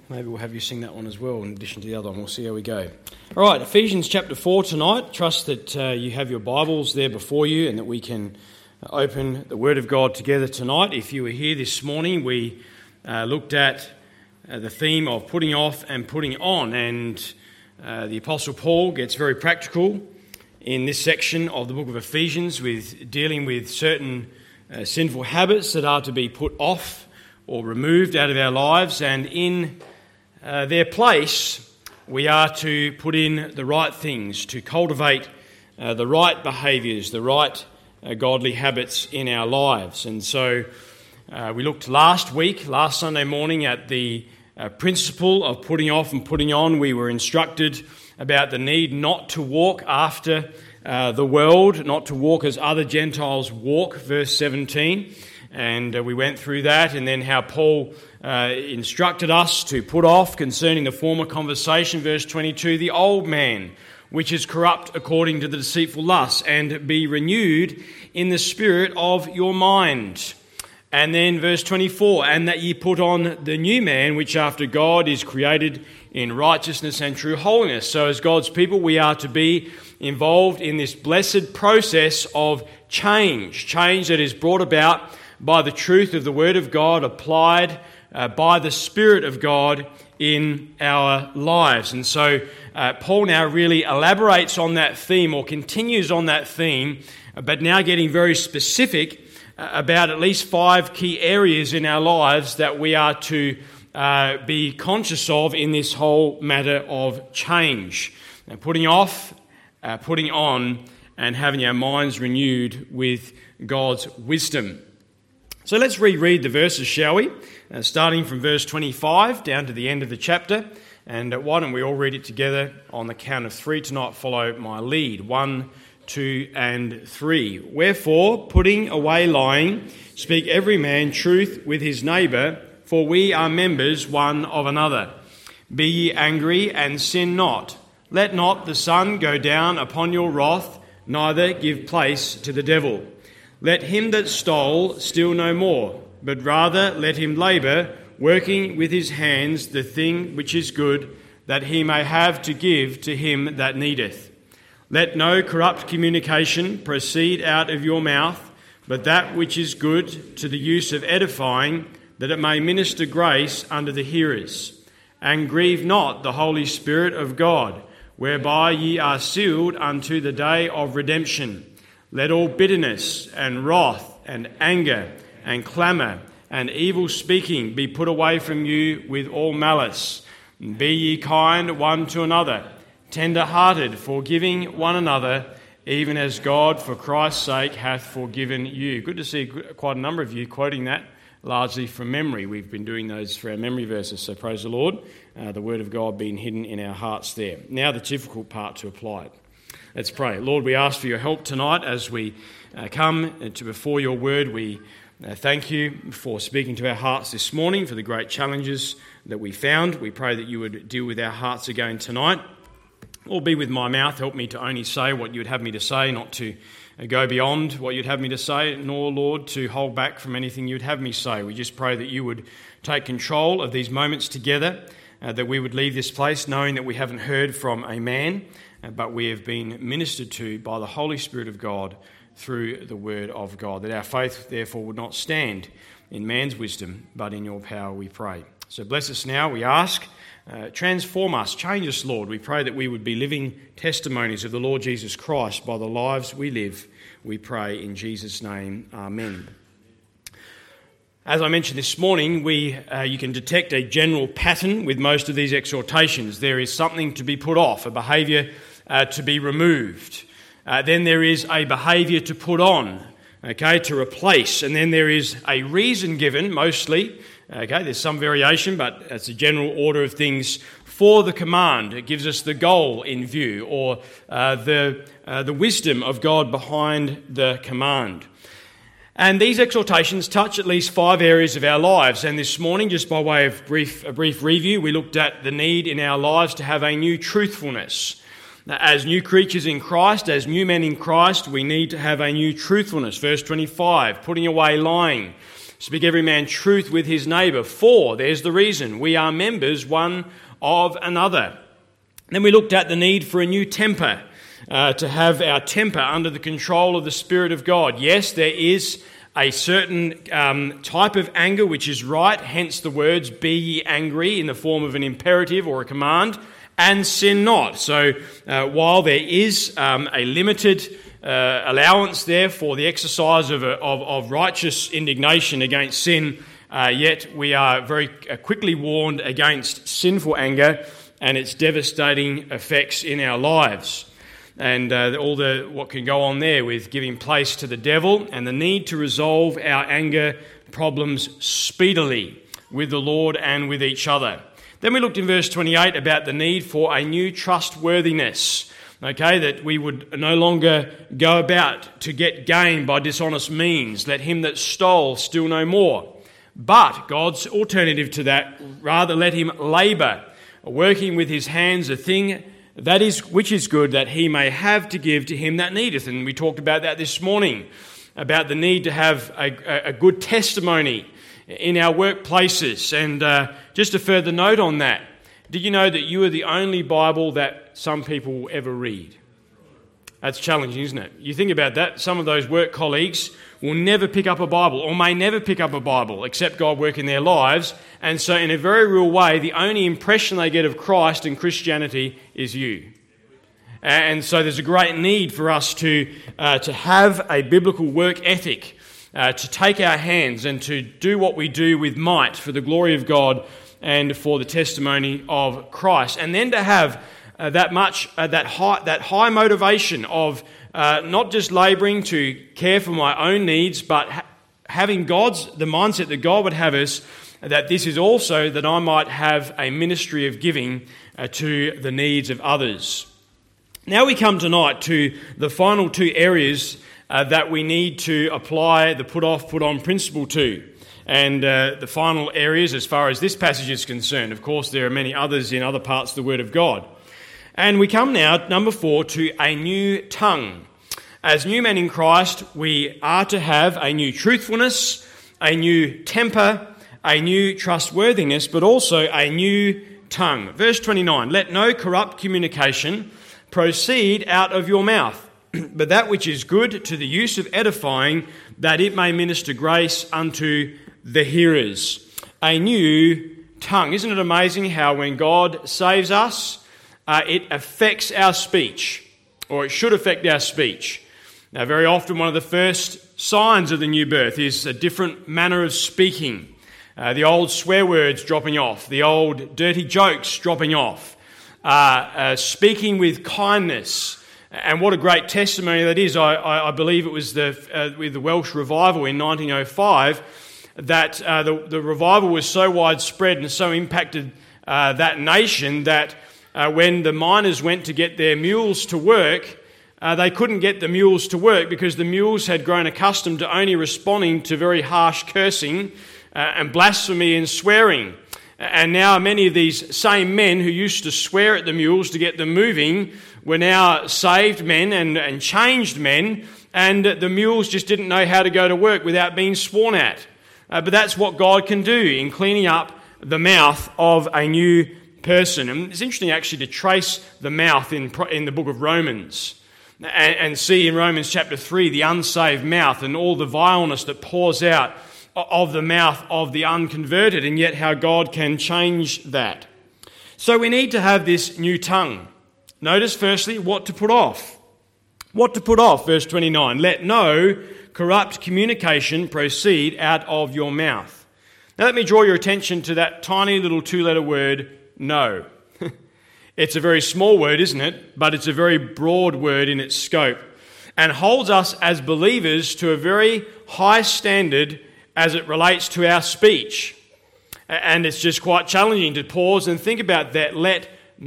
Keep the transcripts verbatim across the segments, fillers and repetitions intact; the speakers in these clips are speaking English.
Maybe we'll have you sing that one as well in addition to the other one. We'll see how we go. All right, Ephesians chapter four tonight. Trust that uh, you have your Bibles there before you and that we can open the Word of God together tonight. If you were here this morning, we uh, looked at uh, the theme of putting off and putting on, and uh, the Apostle Paul gets very practical in this section of the book of Ephesians with dealing with certain uh, sinful habits that are to be put off or removed out of our lives, and in uh, their place we are to put in the right things, to cultivate uh, the right behaviours, the right uh, godly habits in our lives. And so uh, we looked last week, last Sunday morning, at the uh, principle of putting off and putting on. We were instructed about the need not to walk after uh, the world, not to walk as other Gentiles walk, verse seventeen. And uh, we went through that, and then how Paul uh, instructed us to put off concerning the former conversation, verse twenty-two, the old man, which is corrupt according to the deceitful lusts, and be renewed in the spirit of your mind. And then verse twenty-four, and that ye put on the new man, which after God is created in righteousness and true holiness. So as God's people, we are to be involved in this blessed process of change, change that is brought about by the truth of the Word of God, applied uh, by the Spirit of God in our lives. And so uh, Paul now really elaborates on that theme, or continues on that theme, but now getting very specific uh, about at least five key areas in our lives that we are to uh, be conscious of in this whole matter of change. Now, putting off, uh, putting on, and having our minds renewed with God's wisdom. So let's reread the verses, shall we? Uh, starting from verse twenty-five down to the end of the chapter. And uh, why don't we all read it together on the count of three tonight? Follow my lead. One, two, and three. Wherefore, putting away lying, speak every man truth with his neighbour, for we are members one of another. Be ye angry, and sin not. Let not the sun go down upon your wrath, neither give place to the devil. Let him that stole steal no more, but rather let him labour, working with his hands the thing which is good, that he may have to give to him that needeth. Let no corrupt communication proceed out of your mouth, but that which is good to the use of edifying, that it may minister grace unto the hearers. And grieve not the Holy Spirit of God, whereby ye are sealed unto the day of redemption. Let all bitterness and wrath and anger and clamour and evil speaking be put away from you with all malice. Be ye kind one to another, tender-hearted, forgiving one another, even as God for Christ's sake hath forgiven you. Good to see quite a number of you quoting that, largely from memory. We've been doing those for our memory verses, so praise the Lord. Uh, the Word of God being hidden in our hearts there. Now the difficult part to apply it. Let's pray. Lord, we ask for your help tonight as we uh, come to before your word. We uh, thank you for speaking to our hearts this morning, for the great challenges that we found. We pray that you would deal with our hearts again tonight. Lord, be with my mouth. Help me to only say what you would have me to say, not to uh, go beyond what you'd have me to say, nor, Lord, to hold back from anything you'd have me say. We just pray that you would take control of these moments together, uh, that we would leave this place knowing that we haven't heard from a man, but we have been ministered to by the Holy Spirit of God through the Word of God, that our faith therefore would not stand in man's wisdom, but in your power we pray. So bless us now, we ask. Uh, transform us, change us, Lord. We pray that we would be living testimonies of the Lord Jesus Christ by the lives we live. We pray in Jesus' name, amen. As I mentioned this morning, we uh, you can detect a general pattern with most of these exhortations. There is something to be put off, a behaviour uh, to be removed. Uh, then there is a behaviour to put on, okay, to replace. And then there is a reason given, mostly. Okay, there's some variation, but it's a general order of things for the command. It gives us the goal in view, or uh, the uh, the wisdom of God behind the command. And these exhortations touch at least five areas of our lives. And this morning, just by way of brief, a brief review, we looked at the need in our lives to have a new truthfulness. As new creatures in Christ, as new men in Christ, we need to have a new truthfulness. Verse twenty-five, putting away lying, Speak every man truth with his neighbour, for, there's the reason, we are members one of another. Then we looked at the need for a new temper, uh, to have our temper under the control of the Spirit of God. Yes, there is a certain um, type of anger which is right, hence the words, be ye angry, in the form of an imperative or a command, and sin not. So uh, while there is um, a limited uh, allowance there for the exercise of, a, of, of righteous indignation against sin, uh, yet we are very quickly warned against sinful anger and its devastating effects in our lives. And uh, all the what can go on there with giving place to the devil, and the need to resolve our anger problems speedily with the Lord and with each other. Then we looked in verse twenty-eight about the need for a new trustworthiness, okay, that we would no longer go about to get gain by dishonest means. Let him that stole steal no more. But God's alternative to that, rather let him labour, working with his hands a thing that is which is good, that he may have to give to him that needeth. And we talked about that this morning, about the need to have a, a good testimony in our workplaces. And uh, just a further note on that, did you know that you are the only Bible that some people will ever read? That's challenging, isn't it? You think about that, some of those work colleagues will never pick up a Bible, or may never pick up a Bible, except God work in their lives. And so in a very real way, the only impression they get of Christ and Christianity is you. And so there's a great need for us to, uh, to have a biblical work ethic, uh, to take our hands and to do what we do with might for the glory of God and for the testimony of Christ. And then to have uh, that much, uh, that high, that high motivation of Uh, not just labouring to care for my own needs, but ha- having God's, the mindset that God would have us, that this is also that I might have a ministry of giving uh, to the needs of others. Now we come tonight to the final two areas uh, that we need to apply the put off, put on principle to. And uh, the final areas as far as this passage is concerned. Of course, there are many others in other parts of the Word of God. And we come now, number four, to a new tongue. As new men in Christ, we are to have a new truthfulness, a new temper, a new trustworthiness, but also a new tongue. Verse twenty-nine, let no corrupt communication proceed out of your mouth, but that which is good to the use of edifying, that it may minister grace unto the hearers. A new tongue. Isn't it amazing how when God saves us, Uh, it affects our speech, or it should affect our speech. Now, very often one of the first signs of the new birth is a different manner of speaking. Uh, the old swear words dropping off, the old dirty jokes dropping off, uh, uh, speaking with kindness. And what a great testimony that is. I, I, I believe it was the uh, with the Welsh revival in nineteen oh five that uh, the, the revival was so widespread and so impacted uh, that nation that Uh, when the miners went to get their mules to work, uh, they couldn't get the mules to work because the mules had grown accustomed to only responding to very harsh cursing uh, and blasphemy and swearing. And now many of these same men who used to swear at the mules to get them moving were now saved men and, and changed men, and the mules just didn't know how to go to work without being sworn at. Uh, but that's what God can do in cleaning up the mouth of a new person. And it's interesting actually to trace the mouth in in the book of Romans and, and see in Romans chapter three the unsaved mouth and all the vileness that pours out of the mouth of the unconverted, and yet how God can change that. So we need to have this new tongue. Notice firstly what to put off. What to put off, verse twenty-nine. Let no corrupt communication proceed out of your mouth. Now let me draw your attention to that tiny little two-letter word, no. It's a very small word, isn't it? But it's a very broad word in its scope and holds us as believers to a very high standard as it relates to our speech. And it's just quite challenging to pause and think about that. Let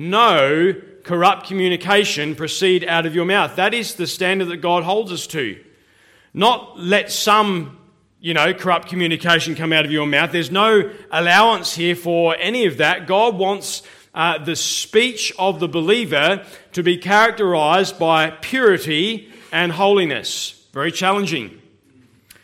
no corrupt communication proceed out of your mouth. That is the standard that God holds us to. Not let some you know, corrupt communication come out of your mouth. There's no allowance here for any of that. God wants uh, the speech of the believer to be characterized by purity and holiness. Very challenging.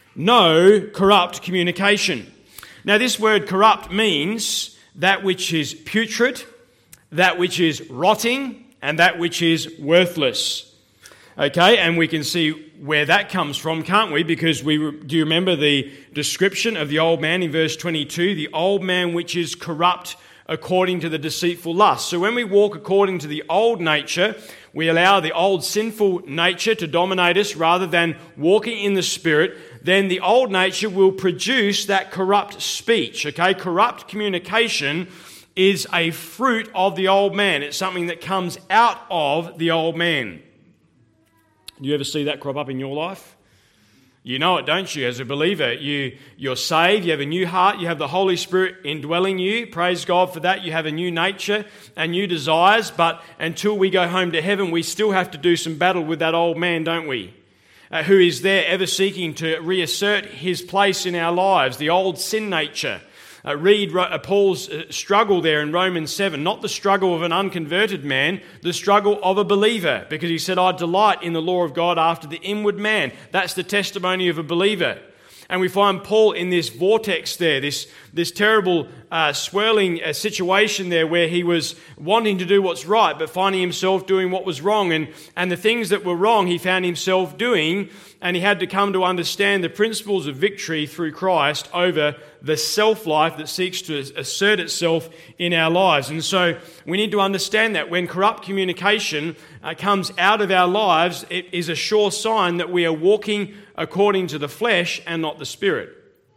No corrupt communication. Now, this word corrupt means that which is putrid, that which is rotting, and that which is worthless. Okay, and we can see where that comes from, can't we? Because we do you remember the description of the old man in verse twenty-two? The old man which is corrupt according to the deceitful lust. So when we walk according to the old nature, we allow the old sinful nature to dominate us rather than walking in the Spirit, then the old nature will produce that corrupt speech. Okay, corrupt communication is a fruit of the old man. It's something that comes out of the old man. Do you ever see that crop up in your life? You know it, don't you? As a believer, you, you're saved, you have a new heart, you have the Holy Spirit indwelling you. Praise God for that. You have a new nature and new desires, but until we go home to heaven, we still have to do some battle with that old man, don't we? Uh, who is there ever seeking to reassert his place in our lives, the old sin nature. Uh, read uh, Paul's uh, struggle there in Romans seven, not the struggle of an unconverted man, the struggle of a believer, because he said, I delight in the law of God after the inward man. That's the testimony of a believer. And we find Paul in this vortex there, this, this terrible uh, swirling uh, situation there where he was wanting to do what's right, but finding himself doing what was wrong. And, and the things that were wrong he found himself doing, and he had to come to understand the principles of victory through Christ over the self-life that seeks to assert itself in our lives. And so we need to understand that when corrupt communication uh, comes out of our lives, it is a sure sign that we are walking according to the flesh and not the Spirit.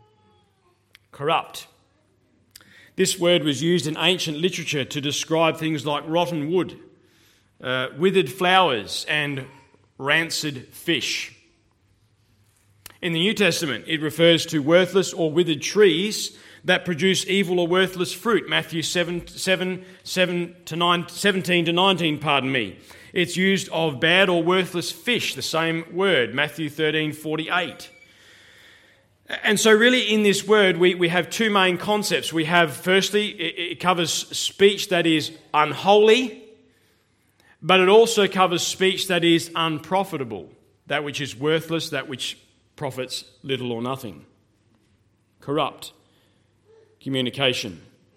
Corrupt. This word was used in ancient literature to describe things like rotten wood, uh, withered flowers, and rancid fish. In the New Testament, it refers to worthless or withered trees that produce evil or worthless fruit. Matthew seven, seven, seven to nine, seventeen to nineteen, pardon me. It's used of bad or worthless fish, the same word, Matthew thirteen, forty-eight. And so really in this word, we, we have two main concepts. We have, firstly, it, it covers speech that is unholy, but it also covers speech that is unprofitable, that which is worthless, that which profits little or nothing. Corrupt communication.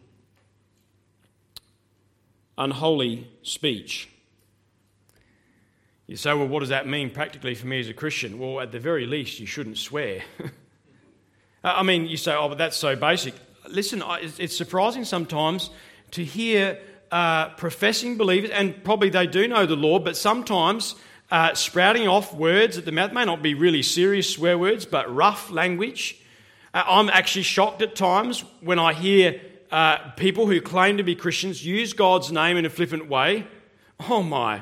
Unholy speech. You say, well, what does that mean practically for me as a Christian? Well, at the very least, you shouldn't swear. I mean, you say, oh, but that's so basic. Listen, it's surprising sometimes to hear uh, professing believers, and probably they do know the Lord, but sometimes Uh, sprouting off words at the mouth, may not be really serious swear words, but rough language. Uh, I'm actually shocked at times when I hear uh, people who claim to be Christians use God's name in a flippant way. Oh my.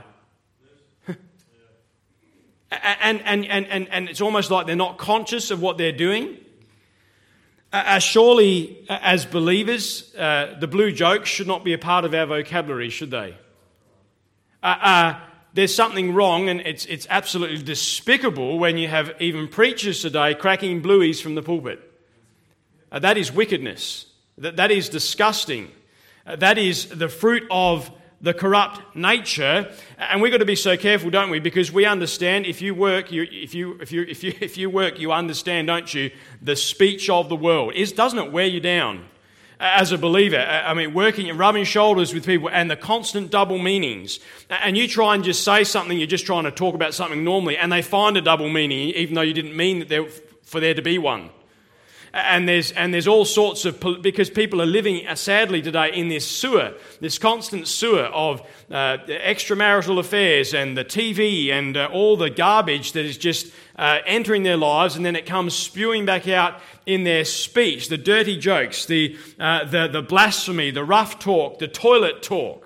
and, and, and, and, and it's almost like they're not conscious of what they're doing. Uh, surely, uh, as believers, uh, the blue jokes should not be a part of our vocabulary, should they? Uh, uh, There's something wrong, and it's it's absolutely despicable when you have even preachers today cracking blueies from the pulpit. Uh, that is wickedness. That that is disgusting. Uh, that is the fruit of the corrupt nature, and we've got to be so careful, don't we? Because we understand if you work, you if you if you if you if you work, you understand, don't you? The speech of the world is doesn't it wear you down? As a believer, I mean, working and rubbing shoulders with people and the constant double meanings. And you try and just say something, you're just trying to talk about something normally, and they find a double meaning, even though you didn't mean that there, for there to be one. And there's and there's all sorts of, because people are living, sadly today, in this sewer, this constant sewer of uh, extramarital affairs and the T V and uh, all the garbage that is just uh, entering their lives, and then it comes spewing back out in their speech, the dirty jokes, the, uh, the, the blasphemy, the rough talk, the toilet talk.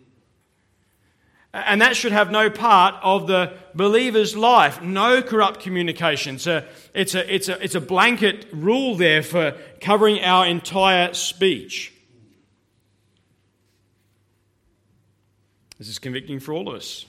And that should have no part of the believer's life. No corrupt communication. It's a, it's a, it's a, it's a blanket rule there for covering our entire speech. This is convicting for all of us.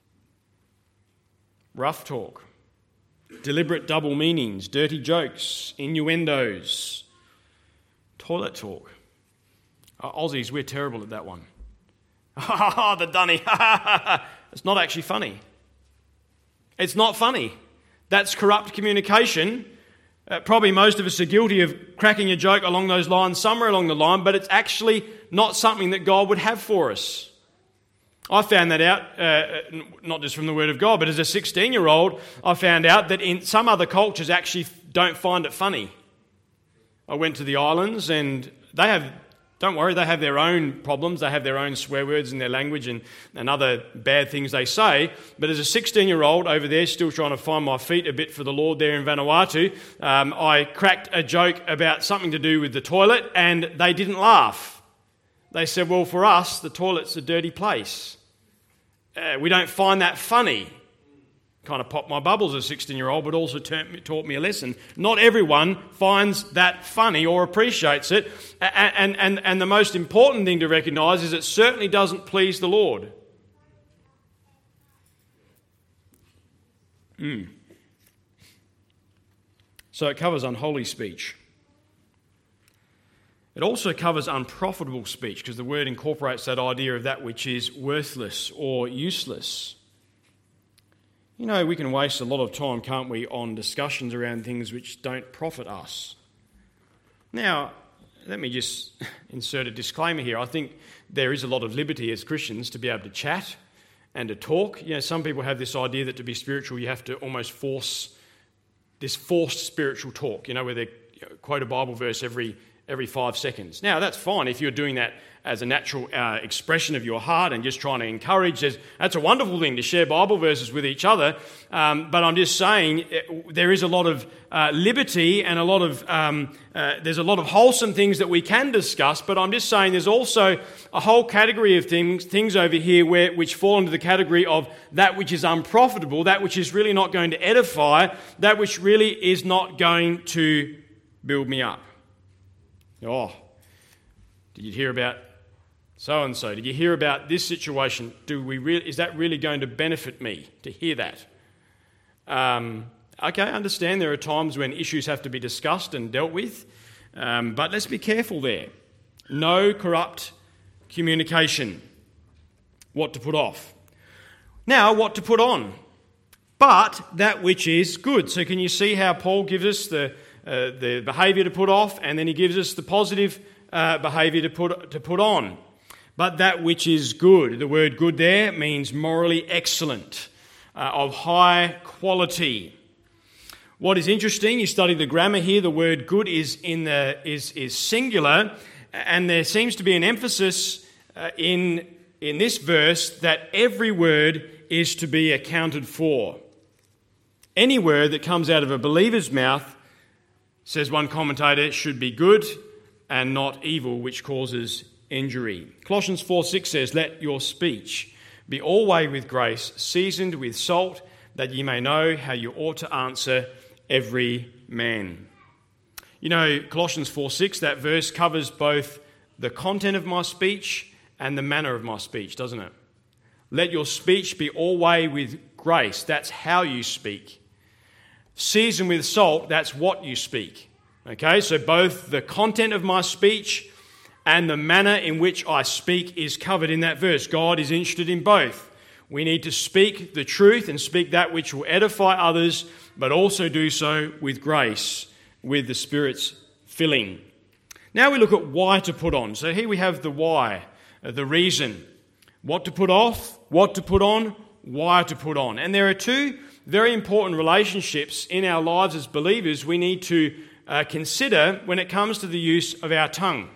Rough talk, deliberate double meanings, dirty jokes, innuendos, toilet talk. Uh, Aussies, we're terrible at that one. Ha the dunny. It's not actually funny. It's not funny. That's corrupt communication Uh, probably most of us are guilty of cracking a joke along those lines somewhere along the line, but it's actually not something that God would have for us. I found that out, uh, not just from the Word of God, but as a sixteen-year-old, I found out that in some other cultures actually don't find it funny. I went to the islands and they have, don't worry, they have their own problems. They have their own swear words in their language and, and other bad things they say. But as a sixteen-year-old over there, still trying to find my feet a bit for the Lord there in Vanuatu, um, I cracked a joke about something to do with the toilet and they didn't laugh. They said, well, for us, the toilet's a dirty place. Uh, we don't find that funny. Kind of popped my bubbles as a sixteen-year-old, but also taught me a lesson. Not everyone finds that funny or appreciates it. And, and, and the most important thing to recognise is it certainly doesn't please the Lord. Mm. So it covers unholy speech. It also covers unprofitable speech, because the word incorporates that idea of that which is worthless or useless. You know, we can waste a lot of time, can't we, on discussions around things which don't profit us. Now, let me just insert a disclaimer here. I think there is a lot of liberty as Christians to be able to chat and to talk. You know, some people have this idea that to be spiritual you have to almost force this forced spiritual talk, you know, where they quote a Bible verse every every five seconds. Now, that's fine if you're doing that as a natural uh, expression of your heart and just trying to encourage. That's a wonderful thing to share Bible verses with each other. Um, but I'm just saying there is a lot of uh, liberty and a lot of, um, uh, there's a lot of wholesome things that we can discuss. But I'm just saying there's also a whole category of things, things over here where which fall into the category of that which is unprofitable, that which is really not going to edify, that which really is not going to build me up. Oh, did you hear about so-and-so? Did you hear about this situation? Do we really, is that really going to benefit me to hear that? Um, okay, I understand there are times when issues have to be discussed and dealt with, um, but let's be careful there. No corrupt communication. What to put off. Now, what to put on. But that which is good. So can you see how Paul gives us the Uh, the behaviour to put off, and then he gives us the positive uh, behaviour to put to put on. But that which is good, the word good there means morally excellent, uh, of high quality. What is interesting, you study the grammar here, the word good is in the is is singular, and there seems to be an emphasis uh, in in this verse that every word is to be accounted for. Any word that comes out of a believer's mouth, says one commentator, should be good and not evil, which causes injury. Colossians four six says, let your speech be always with grace, seasoned with salt, that ye may know how you ought to answer every man. You know, Colossians four six, that verse covers both the content of my speech and the manner of my speech, doesn't it? Let your speech be always with grace. That's how you speak. Seasoned with salt, that's what you speak. Okay, so both the content of my speech and the manner in which I speak is covered in that verse. God is interested in both. We need to speak the truth and speak that which will edify others, but also do so with grace, with the Spirit's filling. Now we look at why to put on. So here we have the why, the reason. What to put off, what to put on, why to put on. And there are two very important relationships in our lives as believers we need to uh, consider when it comes to the use of our tongue.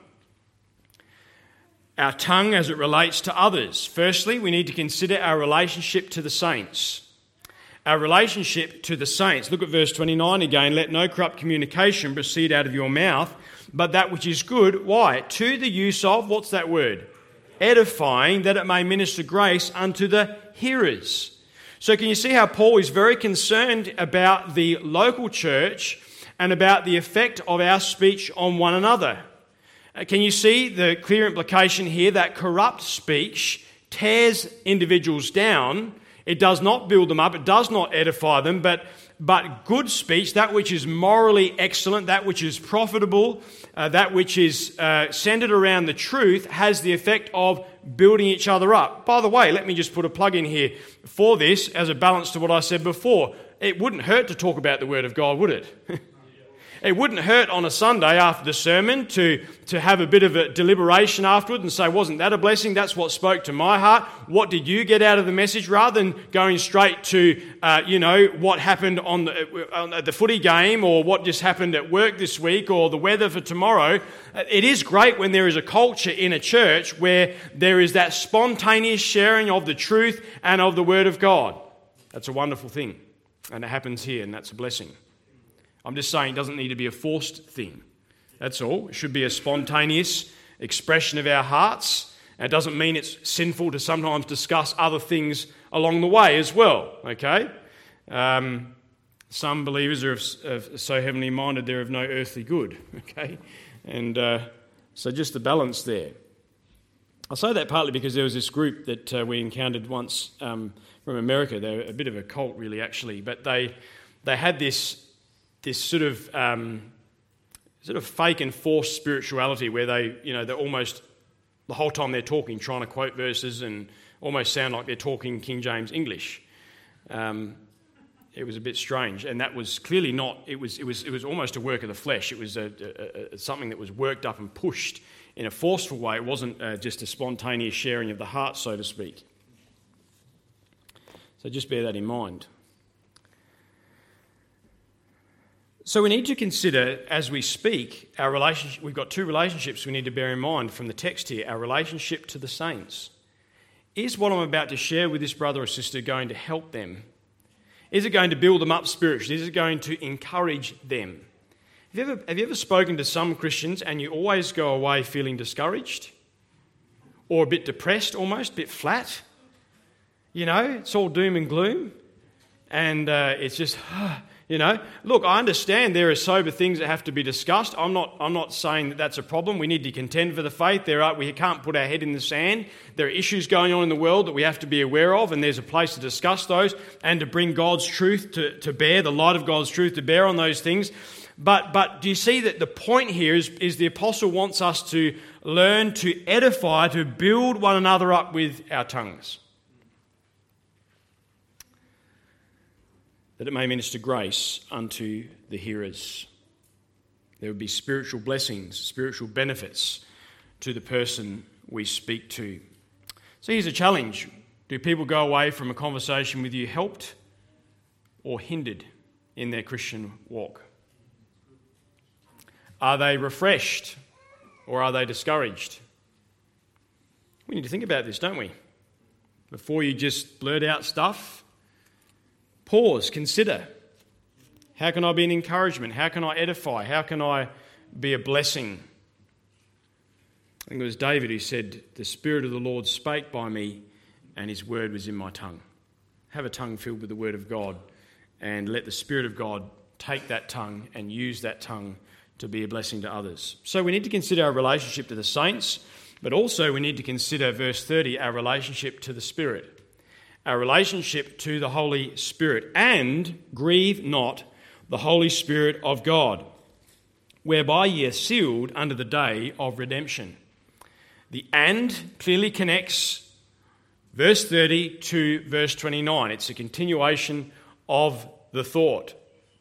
Our tongue as it relates to others. Firstly, we need to consider our relationship to the saints. Our relationship to the saints. Look at verse twenty-nine again. Let no corrupt communication proceed out of your mouth, but that which is good. Why? To the use of, what's that word? Edifying, that it may minister grace unto the hearers. So can you see how Paul is very concerned about the local church and about the effect of our speech on one another? Can you see the clear implication here that corrupt speech tears individuals down? It does not build them up, it does not edify them, but, but good speech, that which is morally excellent, that which is profitable, uh, that which is uh, centered around the truth, has the effect of building each other up. By the way, let me just put a plug in here for this as a balance to what I said before. It wouldn't hurt to talk about the Word of God, would it? It wouldn't hurt on a Sunday after the sermon to, to have a bit of a deliberation afterward and say, wasn't that a blessing? That's what spoke to my heart. What did you get out of the message? Rather than going straight to, uh, you know, what happened on the, on the footy game or what just happened at work this week or the weather for tomorrow. It is great when there is a culture in a church where there is that spontaneous sharing of the truth and of the Word of God. That's a wonderful thing. And it happens here, and that's a blessing. I'm just saying it doesn't need to be a forced thing. That's all. It should be a spontaneous expression of our hearts. And it doesn't mean it's sinful to sometimes discuss other things along the way as well, okay? Um, some believers are of, of so heavenly minded they're of no earthly good, okay? And uh, so just the balance there. I say that partly because there was this group that uh, we encountered once um, from America. They're a bit of a cult, really, actually, but they they had this this sort of um, sort of fake and forced spirituality where they, you know, they're almost the whole time they're talking, trying to quote verses and almost sound like they're talking King James English. Um, it was a bit strange, and that was clearly not. It was it was it was almost a work of the flesh. It was a, a, a, something that was worked up and pushed in a forceful way. It wasn't uh, just a spontaneous sharing of the heart, so to speak. So just bear that in mind. So we need to consider, as we speak, our relationship. We've got two relationships we need to bear in mind from the text here. Our relationship to the saints. Is what I'm about to share with this brother or sister going to help them? Is it going to build them up spiritually? Is it going to encourage them? Have you ever, have you ever spoken to some Christians and you always go away feeling discouraged? Or a bit depressed almost, a bit flat? You know, it's all doom and gloom. And uh, it's just... You know, look, I understand there are sober things that have to be discussed. I'm not I'm not saying that that's a problem. We need to contend for the faith. There are, we can't put our head in the sand. There are issues going on in the world that we have to be aware of, and there's a place to discuss those and to bring God's truth to, to bear, the light of God's truth to bear on those things. But but do you see that the point here is, is the apostle wants us to learn to edify, to build one another up with our tongues, that it may minister grace unto the hearers. There would be spiritual blessings, spiritual benefits to the person we speak to. So here's a challenge. Do people go away from a conversation with you helped or hindered in their Christian walk? Are they refreshed or are they discouraged? We need to think about this, don't we? Before you just blurt out stuff, pause, consider. How can I be an encouragement? How can I edify? How can I be a blessing? I think it was David who said, "The Spirit of the Lord spake by me, and his word was in my tongue." Have a tongue filled with the word of God, and let the Spirit of God take that tongue and use that tongue to be a blessing to others. So we need to consider our relationship to the saints, but also we need to consider, verse thirty, our relationship to the Spirit. Our relationship to the Holy Spirit, and grieve not the Holy Spirit of God, whereby ye are sealed unto the day of redemption. The "and" clearly connects verse thirty to verse twenty-nine. It's a continuation of the thought.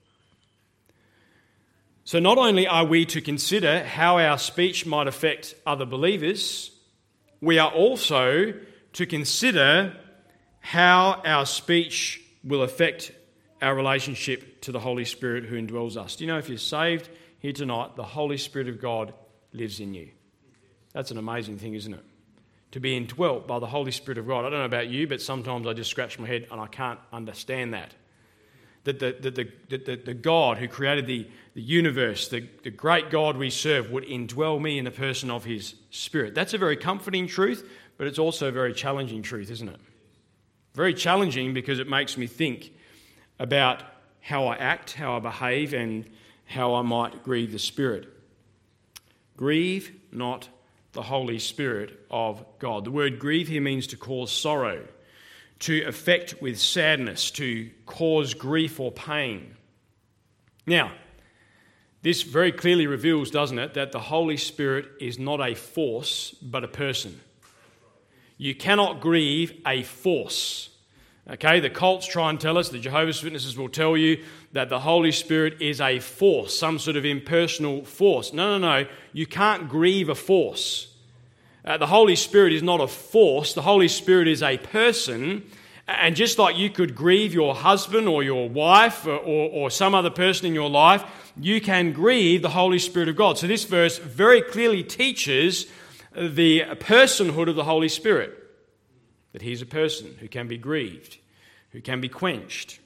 So not only are we to consider how our speech might affect other believers, we are also to consider how our speech will affect our relationship to the Holy Spirit who indwells us. Do you know, if you're saved here tonight, the Holy Spirit of God lives in you? That's an amazing thing, isn't it? To be indwelt by the Holy Spirit of God. I don't know about you, but sometimes I just scratch my head and I can't understand that. That the, the, the, the, the God who created the, the universe, the, the great God we serve, would indwell me in the person of his Spirit. That's a very comforting truth, but it's also a very challenging truth, isn't it? Very challenging because it makes me think about how I act, how I behave, and how I might grieve the Spirit. Grieve not the Holy Spirit of God. The word grieve here means to cause sorrow, to affect with sadness, to cause grief or pain. Now, this very clearly reveals, doesn't it, that the Holy Spirit is not a force, but a person. You cannot grieve a force. Okay, the cults try and tell us, the Jehovah's Witnesses will tell you that the Holy Spirit is a force, some sort of impersonal force. No, no, no, you can't grieve a force. Uh, the Holy Spirit is not a force, the Holy Spirit is a person, and just like you could grieve your husband or your wife or, or, or some other person in your life, you can grieve the Holy Spirit of God. So this verse very clearly teaches the personhood of the Holy Spirit. That he's a person who can be grieved, who can be quenched.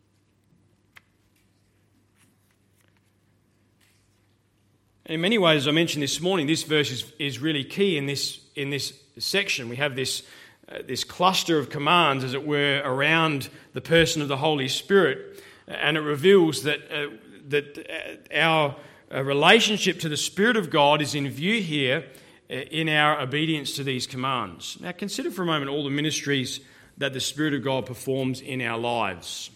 In many ways, as I mentioned this morning, this verse is, is really key in this in this section. We have this uh, this cluster of commands, as it were, around the person of the Holy Spirit, and it reveals that uh, that our uh, relationship to the Spirit of God is in view here in our obedience to these commands. Now consider for a moment all the ministries that the Spirit of God performs in our lives.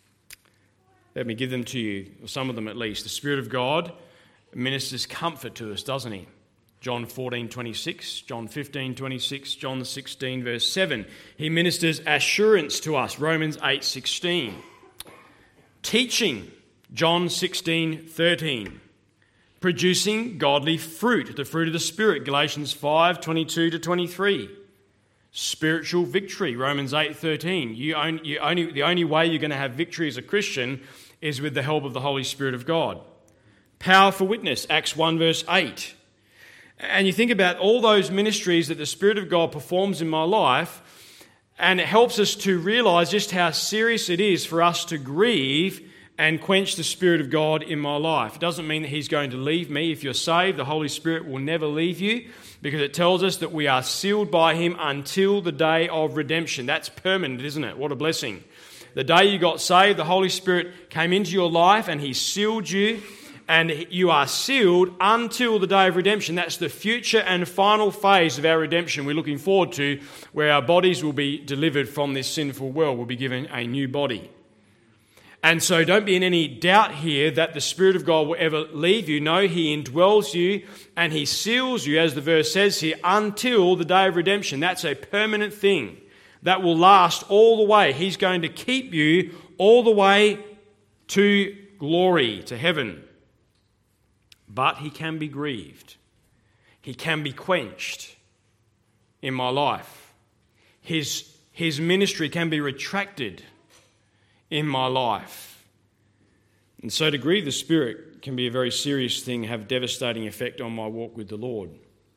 Let me give them to you, or some of them at least. The Spirit of God ministers comfort to us, doesn't he? John fourteen twenty-six, John fifteen twenty-six, John sixteen verse seven. He ministers assurance to us, Romans eight sixteen. Teaching, John sixteen thirteen. Producing godly fruit, the fruit of the Spirit, Galatians five twenty-two to twenty-three. Spiritual victory, Romans eight thirteen. You only, you only, the only way you're going to have victory as a Christian is with the help of the Holy Spirit of God. Power for witness, Acts one verse eight. And you think about all those ministries that the Spirit of God performs in my life, and it helps us to realise just how serious it is for us to grieve and quench the Spirit of God in my life. It doesn't mean that he's going to leave me. If you're saved, the Holy Spirit will never leave you, because it tells us that we are sealed by him until the day of redemption. That's permanent, isn't it? What a blessing. The day you got saved, the Holy Spirit came into your life and he sealed you, and you are sealed until the day of redemption. That's the future and final phase of our redemption we're looking forward to, where our bodies will be delivered from this sinful world. We'll be given a new body. And so don't be in any doubt here that the Spirit of God will ever leave you. No, he indwells you and he seals you, as the verse says here, until the day of redemption. That's a permanent thing that will last all the way. He's going to keep you all the way to glory, to heaven. But he can be grieved. He can be quenched in my life. His, his ministry can be retracted in my life. And so to grieve the Spirit can be a very serious thing, have devastating effect on my walk with the Lord.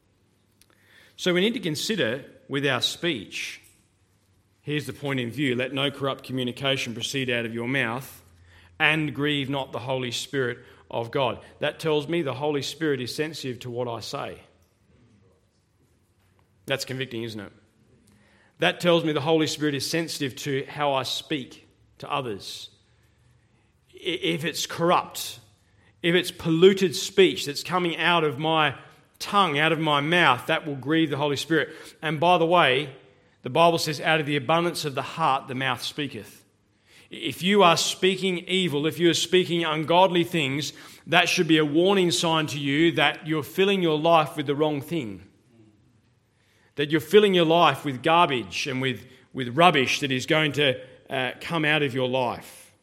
So we need to consider with our speech, here's the point in view: let no corrupt communication proceed out of your mouth, and grieve not the Holy Spirit of God. That tells me the Holy Spirit is sensitive to what I say. That's convicting, isn't it? That tells me the Holy Spirit is sensitive to how I speak to others. If it's corrupt, if it's polluted speech that's coming out of my tongue, out of my mouth, that will grieve the Holy Spirit. And by the way, the Bible says, out of the abundance of the heart, the mouth speaketh. If you are speaking evil, if you are speaking ungodly things, that should be a warning sign to you that you're filling your life with the wrong thing. That you're filling your life with garbage and with, with rubbish that is going to uh, come out of your life.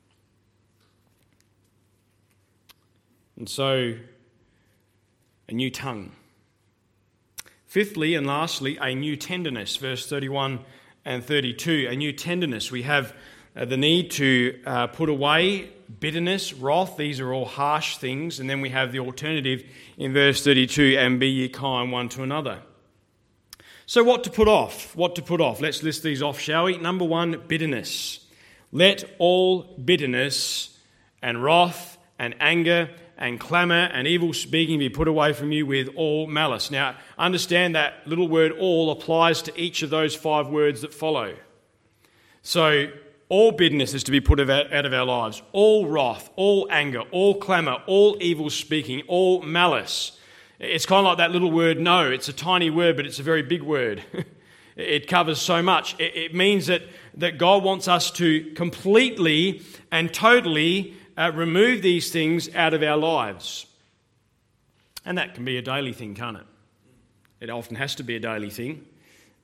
And so, a new tongue. Fifthly and lastly, a new tenderness. Verse thirty-one and thirty-two, a new tenderness. We have uh, the need to uh, put away bitterness, wrath. These are all harsh things. And then we have the alternative in verse thirty-two, and be ye kind one to another. So what to put off? What to put off? Let's list these off, shall we? Number one, bitterness. Let all bitterness and wrath and anger and clamour and evil speaking be put away from you with all malice. Now, understand that little word all applies to each of those five words that follow. So, all bitterness is to be put out of our lives. All wrath, all anger, all clamour, all evil speaking, all malice. It's kind of like that little word no. It's a tiny word, but it's a very big word. It covers so much. It means that, that God wants us to completely and totally uh, remove these things out of our lives. And that can be a daily thing, can't it? It often has to be a daily thing.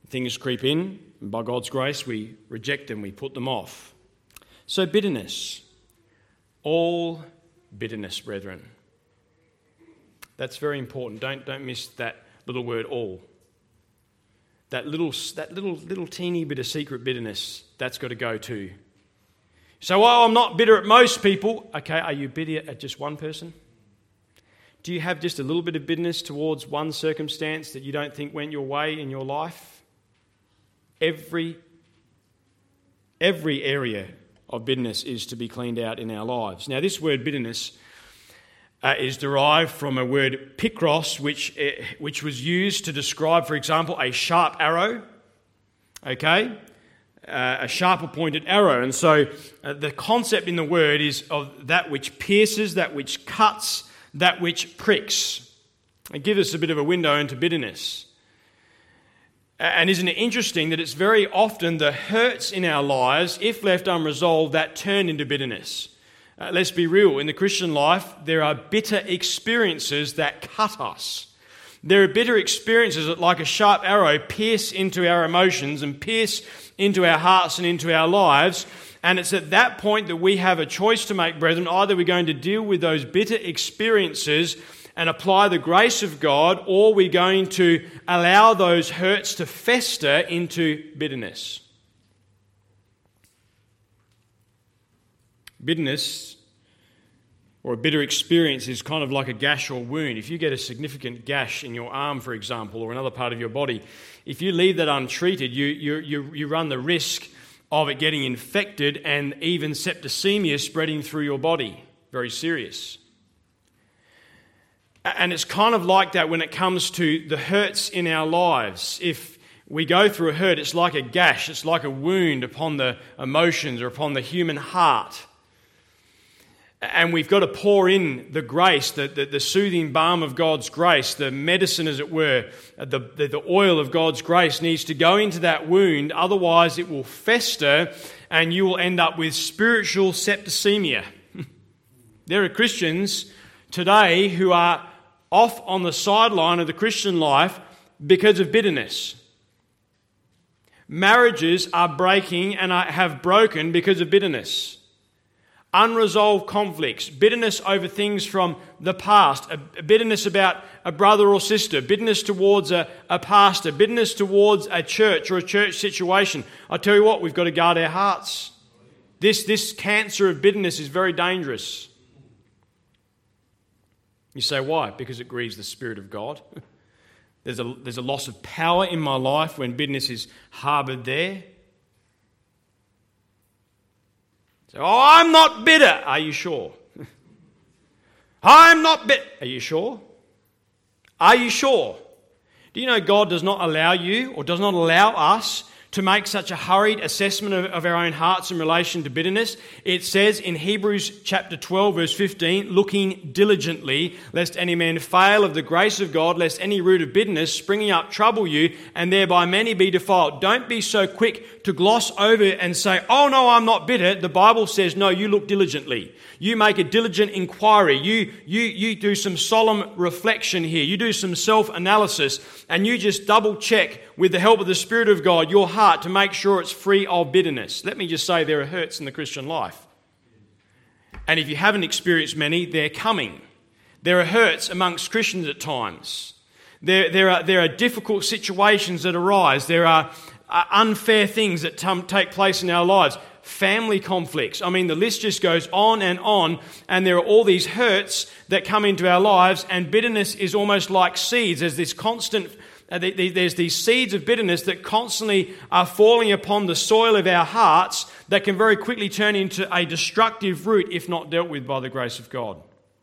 Things creep in, and by God's grace we reject them, we put them off. So bitterness, all bitterness, brethren. That's very important. Don't, don't miss that little word all. That little, that little, little teeny bit of secret bitterness, that's got to go too. So, oh, I'm not bitter at most people. Okay, are you bitter at just one person? Do you have just a little bit of bitterness towards one circumstance that you don't think went your way in your life? Every, every area of bitterness is to be cleaned out in our lives. Now, this word bitterness uh, is derived from a word pikros, which, uh, which was used to describe, for example, a sharp arrow. Okay? Uh, a sharper pointed arrow. And so uh, the concept in the word is of that which pierces, that which cuts, that which pricks. It gives us a bit of a window into bitterness. And isn't it interesting that it's very often the hurts in our lives, if left unresolved, that turn into bitterness. Uh, let's be real. In the Christian life, there are bitter experiences that cut us. There are bitter experiences that, like a sharp arrow, pierce into our emotions and pierce into our hearts and into our lives. And it's at that point that we have a choice to make, brethren. Either we're going to deal with those bitter experiences and apply the grace of God, or we're going to allow those hurts to fester into bitterness. Bitterness, or a bitter experience, is kind of like a gash or wound. If you get a significant gash in your arm, for example, or another part of your body, if you leave that untreated, you, you, you, you run the risk of it getting infected and even septicemia spreading through your body. Very serious. And it's kind of like that when it comes to the hurts in our lives. If we go through a hurt, it's like a gash, it's like a wound upon the emotions or upon the human heart. And we've got to pour in the grace, the, the, the soothing balm of God's grace, the medicine, as it were, the, the, the oil of God's grace needs to go into that wound. Otherwise, it will fester and you will end up with spiritual septicemia. There are Christians today who are off on the sideline of the Christian life because of bitterness. Marriages are breaking and are, have broken because of bitterness. Unresolved conflicts, bitterness over things from the past, a, a bitterness about a brother or sister, bitterness towards a, a pastor, bitterness towards a church or a church situation. I tell you what, we've got to guard our hearts. This, this cancer of bitterness is very dangerous. You say, why? Because it grieves the Spirit of God. There's a, there's a loss of power in my life when bitterness is harboured there. So, oh, I'm not bitter. Are you sure? I'm not bitter. Are you sure? Are you sure? Do you know God does not allow you or does not allow us to make such a hurried assessment of, of our own hearts in relation to bitterness? It says in Hebrews chapter twelve, verse fifteen, looking diligently, lest any man fail of the grace of God, lest any root of bitterness springing up trouble you, and thereby many be defiled. Don't be so quick to gloss over and say, oh no, I'm not bitter. The Bible says, no, you look diligently. You make a diligent inquiry. You, you, you do some solemn reflection here. You do some self-analysis, and you just double check with the help of the Spirit of God your heart to make sure it's free of bitterness. Let me just say, there are hurts in the Christian life. And if you haven't experienced many, they're coming. There are hurts amongst Christians at times. There, there, are, there are difficult situations that arise. There are uh, unfair things that t- take place in our lives. Family conflicts. I mean, the list just goes on and on, and there are all these hurts that come into our lives, and bitterness is almost like seeds. There's this constant, uh, there's these seeds of bitterness that constantly are falling upon the soil of our hearts that can very quickly turn into a destructive root if not dealt with by the grace of God.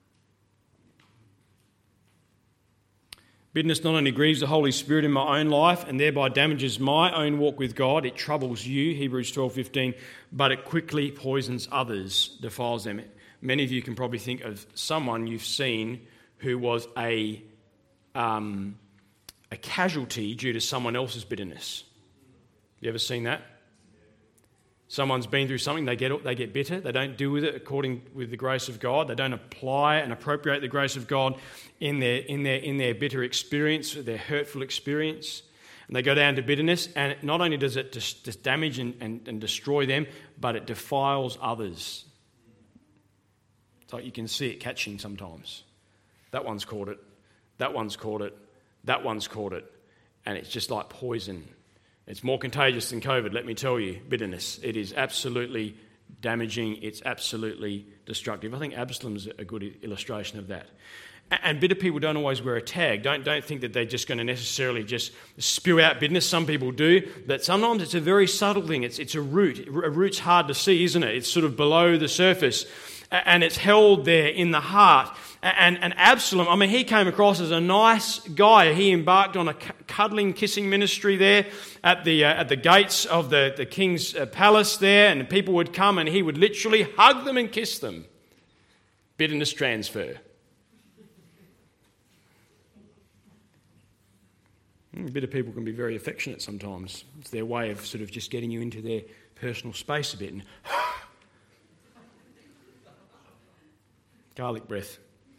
Bitterness not only grieves the Holy Spirit in my own life and thereby damages my own walk with God, it troubles you, Hebrews twelve fifteen, but it quickly poisons others, defiles them. Many of you can probably think of someone you've seen who was a, um, a casualty due to someone else's bitterness. You ever seen that? Someone's been through something, they get they get bitter, they don't deal with it according with the grace of God, they don't apply and appropriate the grace of God in their in their in their bitter experience, their hurtful experience. And they go down to bitterness, and not only does it just, just damage and, and, and destroy them, but it defiles others. It's like you can see it catching sometimes. That one's caught it, that one's caught it, that one's caught it, and it's just like poison. It's more contagious than COVID, let me tell you, bitterness. It is absolutely damaging, it's absolutely destructive. I think Absalom's a good illustration of that. And bitter people don't always wear a tag. Don't, don't think that they're just going to necessarily just spew out bitterness. Some people do. But sometimes it's a very subtle thing. It's, it's a root. A root's hard to see, isn't it? It's sort of below the surface. And it's held there in the heart. And, and Absalom, I mean, he came across as a nice guy. He embarked on a cuddling, kissing ministry there at the uh, at the gates of the, the king's uh, palace there. And people would come and he would literally hug them and kiss them. Bitterness transfer. Bitter people can be very affectionate sometimes. It's their way of sort of just getting you into their personal space a bit. And garlic breath.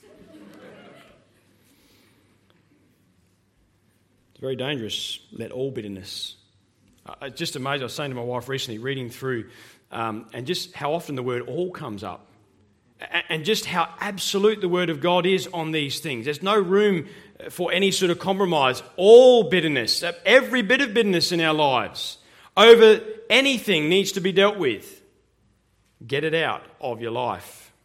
It's very dangerous. Let all bitterness. Uh, it's just amazing. I was saying to my wife recently, reading through, um, and just how often the word all comes up. And just how absolute the word of God is on these things. There's no room for any sort of compromise. All bitterness, every bit of bitterness in our lives, over anything needs to be dealt with. Get it out of your life.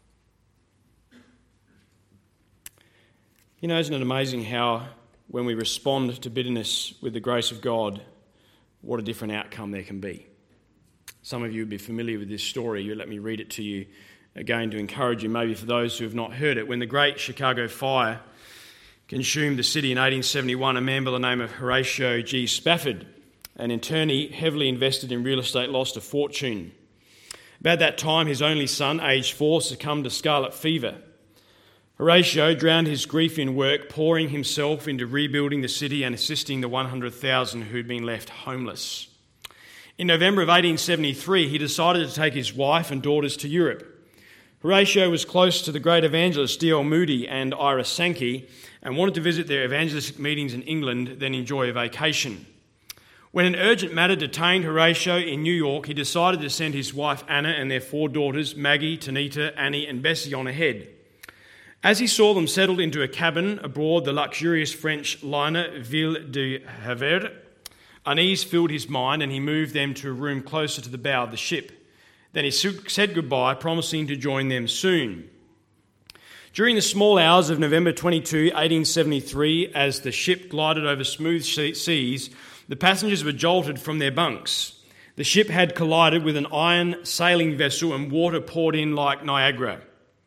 You know, isn't it amazing how when we respond to bitterness with the grace of God, what a different outcome there can be. Some of you would be familiar with this story. You let me read it to you again to encourage you, maybe for those who have not heard it. When the Great Chicago Fire consumed the city in eighteen seventy-one, a man by the name of Horatio G. Spafford, an attorney heavily invested in real estate, lost a fortune. About that time, his only son, aged four, succumbed to scarlet fever. Horatio drowned his grief in work, pouring himself into rebuilding the city and assisting the one hundred thousand who'd been left homeless. In November of eighteen seventy-three, he decided to take his wife and daughters to Europe. Horatio was close to the great evangelists D L Moody and Ira Sankey and wanted to visit their evangelistic meetings in England, then enjoy a vacation. When an urgent matter detained Horatio in New York, he decided to send his wife Anna and their four daughters, Maggie, Tanita, Annie and Bessie, on ahead. As he saw them settled into a cabin aboard the luxurious French liner Ville de Havre, unease filled his mind and he moved them to a room closer to the bow of the ship. Then he said goodbye, promising to join them soon. During the small hours of November twenty-second, eighteen seventy-three, as the ship glided over smooth seas, the passengers were jolted from their bunks. The ship had collided with an iron sailing vessel and water poured in like Niagara.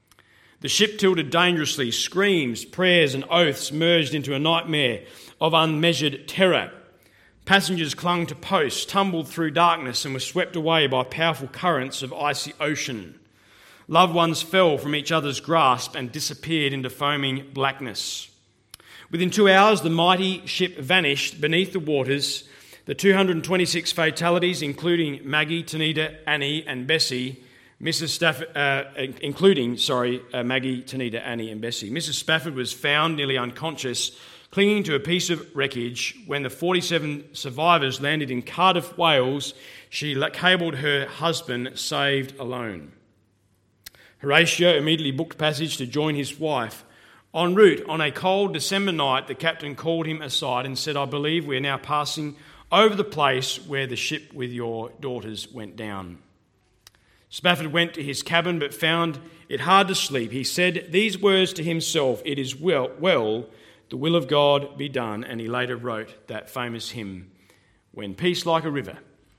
The ship tilted dangerously. Screams, prayers and oaths merged into a nightmare of unmeasured terror. Passengers clung to posts, tumbled through darkness and were swept away by powerful currents of icy ocean. Loved ones fell from each other's grasp and disappeared into foaming blackness. Within two hours, the mighty ship vanished beneath the waters. The two hundred twenty-six fatalities, including Maggie, Tanita, Annie and Bessie, Missus Stafford, uh, including, sorry, uh, Maggie, Tanita, Annie and Bessie. Missus Spafford was found nearly unconscious, clinging to a piece of wreckage. When the forty-seven survivors landed in Cardiff, Wales, she cabled her husband, saved alone. Horatio immediately booked passage to join his wife. En route, on a cold December night, the captain called him aside and said, "I believe we are now passing over the place where the ship with your daughters went down." Spafford went to his cabin but found it hard to sleep. He said these words to himself, "It is well, well, the will of God be done," and he later wrote that famous hymn, "When peace like a river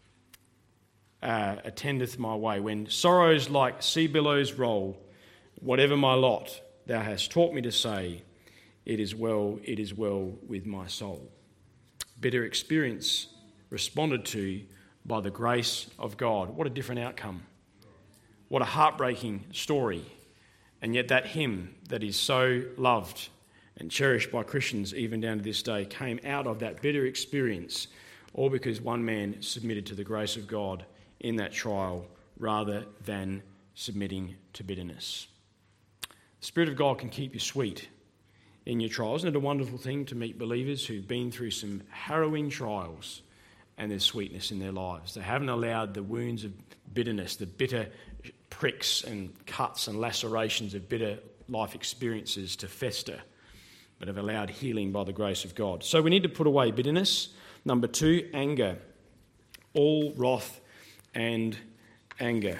uh, attendeth my way, when sorrows like sea billows roll, whatever my lot, thou hast taught me to say, it is well, it is well with my soul." Bitter experience responded to by the grace of God. What a different outcome. What a heartbreaking story. And yet that hymn that is so loved and cherished by Christians even down to this day came out of that bitter experience, all because one man submitted to the grace of God in that trial rather than submitting to bitterness. The Spirit of God can keep you sweet in your trials. Isn't it a wonderful thing to meet believers who've been through some harrowing trials and there's sweetness in their lives? They haven't allowed the wounds of bitterness, the bitter pricks and cuts and lacerations of bitter life experiences to fester, but have allowed healing by the grace of God. So we need to put away bitterness. Number two, anger. All wrath and anger.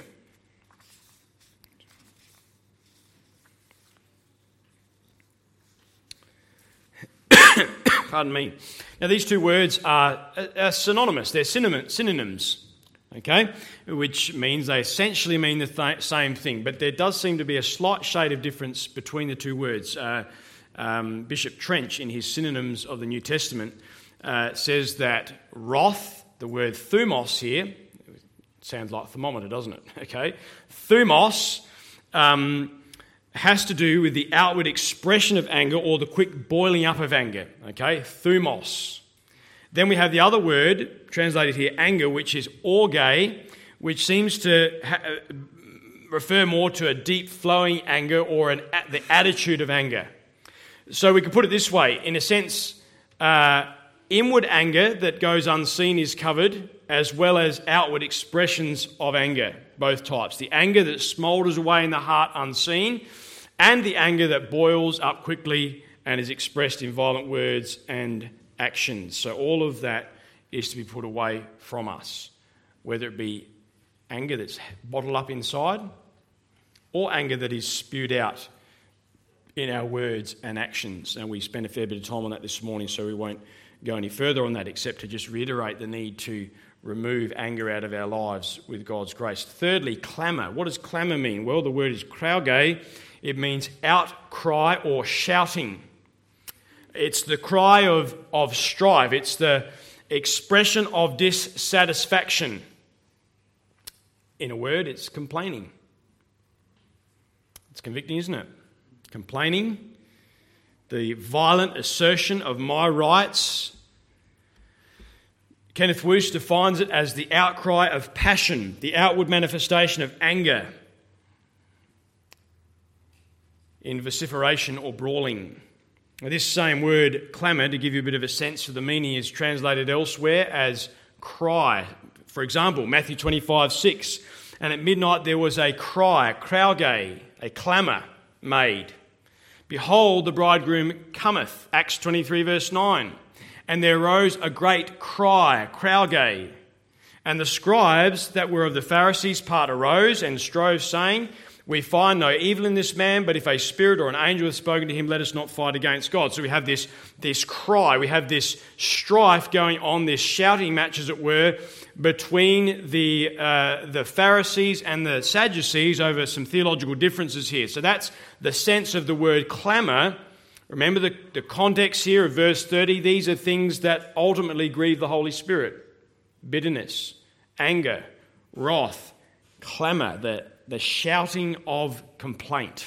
Pardon me. Now, these two words are, are synonymous. They're synonyms, okay, which means they essentially mean the th- same thing. But there does seem to be a slight shade of difference between the two words. Uh, um, Bishop Trench, in his synonyms of the New Testament, uh, says that wrath, the word thumos here, sounds like thermometer, doesn't it? Okay, thumos um, has to do with the outward expression of anger or the quick boiling up of anger. Okay, thumos. Then we have the other word translated here, anger, which is orge, which seems to ha- refer more to a deep flowing anger or an, the attitude of anger. So we could put it this way: in a sense, uh, inward anger that goes unseen is covered, as well as outward expressions of anger, both types. The anger that smoulders away in the heart unseen, and the anger that boils up quickly and is expressed in violent words and actions. So all of that is to be put away from us, whether it be anger that's bottled up inside or anger that is spewed out in our words and actions. And we spent a fair bit of time on that this morning, so we won't go any further on that except to just reiterate the need to remove anger out of our lives with God's grace. Thirdly, clamour. What does clamour mean? Well, the word is krauge. It means outcry or shouting. It's the cry of, of strife. It's the expression of dissatisfaction. In a word, it's complaining. It's convicting, isn't it? Complaining, the violent assertion of my rights. Kenneth Wuest defines it as the outcry of passion, the outward manifestation of anger in vociferation or brawling. Now, this same word, clamour, to give you a bit of a sense of the meaning, is translated elsewhere as cry. For example, Matthew twenty-five six, and at midnight there was a cry, krauge, a clamour made. Behold, the bridegroom cometh, Acts twenty-three verse nine. And there arose a great cry, krauge. And the scribes that were of the Pharisees' part arose and strove, saying, we find no evil in this man, but if a spirit or an angel hath spoken to him, let us not fight against God. So we have this, this cry, we have this strife going on, this shouting match, as it were, between the uh, the Pharisees and the Sadducees over some theological differences here. So that's the sense of the word clamour. Remember the, the context here of verse thirty. These are things that ultimately grieve the Holy Spirit. Bitterness, anger, wrath, clamour, the, the shouting of complaint.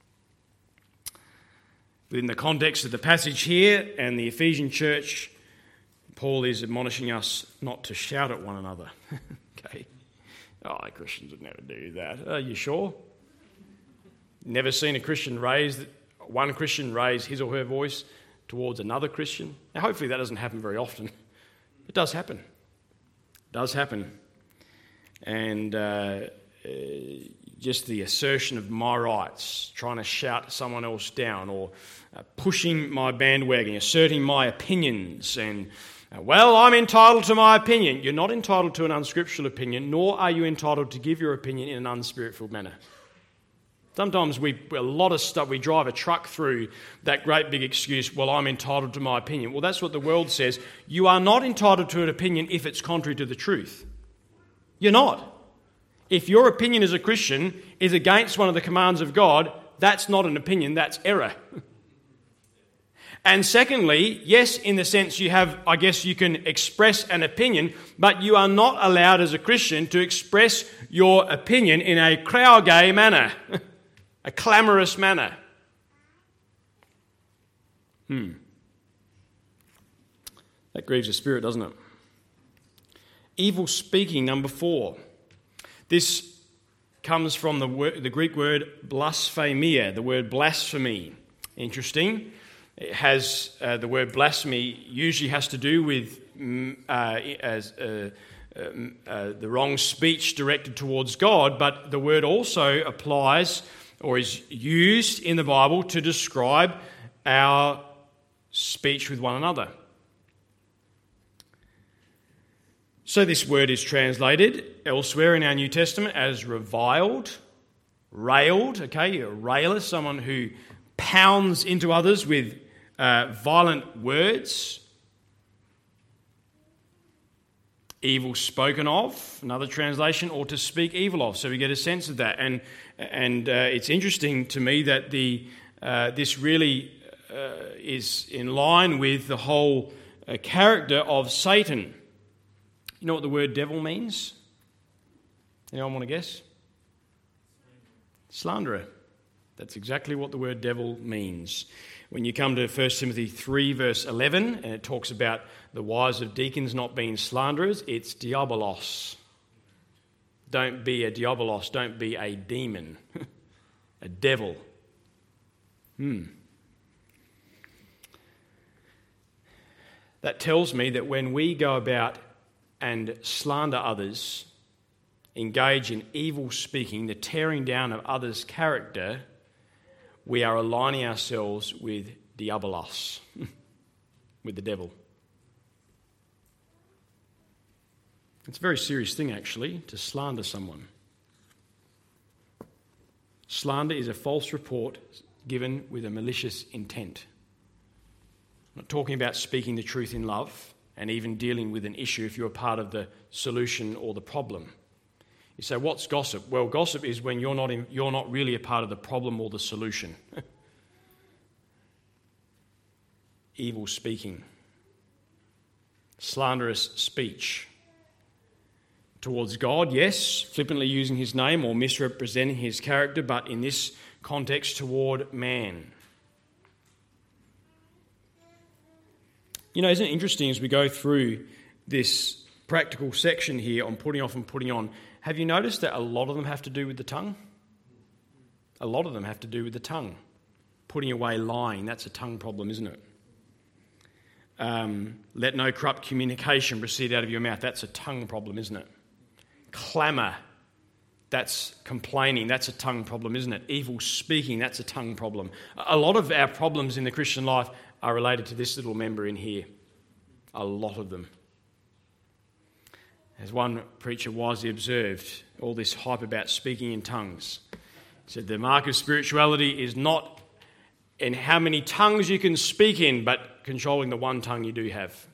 Within the context of the passage here and the Ephesian church, Paul is admonishing us not to shout at one another. Okay. Oh, Christians would never do that. Are you sure? Never seen a Christian raise, one Christian raise his or her voice towards another Christian? Now, hopefully that doesn't happen very often. It does happen. It does happen. And uh, uh, just the assertion of my rights, trying to shout someone else down, or uh, pushing my bandwagon, asserting my opinions, and well, I'm entitled to my opinion. You're not entitled to an unscriptural opinion, nor are you entitled to give your opinion in an unspirit-filled manner. Sometimes we, a lot of stuff, we drive a truck through that great big excuse, well, I'm entitled to my opinion. Well, that's what the world says. You are not entitled to an opinion if it's contrary to the truth. You're not. If your opinion as a Christian is against one of the commands of God, that's not an opinion, that's error. And secondly, yes, in the sense you have, I guess you can express an opinion, but you are not allowed as a Christian to express your opinion in a krauge manner, a clamorous manner. Hmm. That grieves the spirit, doesn't it? Evil speaking, number four. This comes from the, word, the Greek word blasphemia, the word blasphemy. Interesting. It has uh, the word blasphemy usually has to do with uh, as uh, uh, uh, the wrong speech directed towards God, but the word also applies or is used in the Bible to describe our speech with one another. So this word is translated elsewhere in our New Testament as reviled, railed. Okay, a railer, someone who pounds into others with uh, violent words. Evil spoken of, another translation, or to speak evil of. So we get a sense of that. And and uh, it's interesting to me that the uh, this really uh, is in line with the whole uh, character of Satan. You know what the word devil means? Anyone want to guess? Slanderer. That's exactly what the word devil means. When you come to First Timothy three verse eleven, and it talks about the wives of deacons not being slanderers, it's diabolos. Don't be a diabolos, don't be a demon, a devil. Hmm. That tells me that when we go about and slander others, engage in evil speaking, the tearing down of others' character, we are aligning ourselves with diabolos, with the devil. It's a very serious thing, actually, to slander someone. Slander is a false report given with a malicious intent. I'm not talking about speaking the truth in love and even dealing with an issue if you're part of the solution or the problem. You say, what's gossip? Well, gossip is when you're not in, you're not really a part of the problem or the solution. Evil speaking. Slanderous speech. Towards God, yes, flippantly using his name or misrepresenting his character, but in this context toward man. You know, isn't it interesting as we go through this practical section here on putting off and putting on, have you noticed that a lot of them have to do with the tongue? A lot of them have to do with the tongue. Putting away lying, that's a tongue problem, isn't it? Um, let no corrupt communication proceed out of your mouth, that's a tongue problem, isn't it? Clamour, that's complaining, that's a tongue problem, isn't it? Evil speaking, that's a tongue problem. A lot of our problems in the Christian life are related to this little member in here. A lot of them. As one preacher wisely observed, all this hype about speaking in tongues. He said the mark of spirituality is not in how many tongues you can speak in, but controlling the one tongue you do have.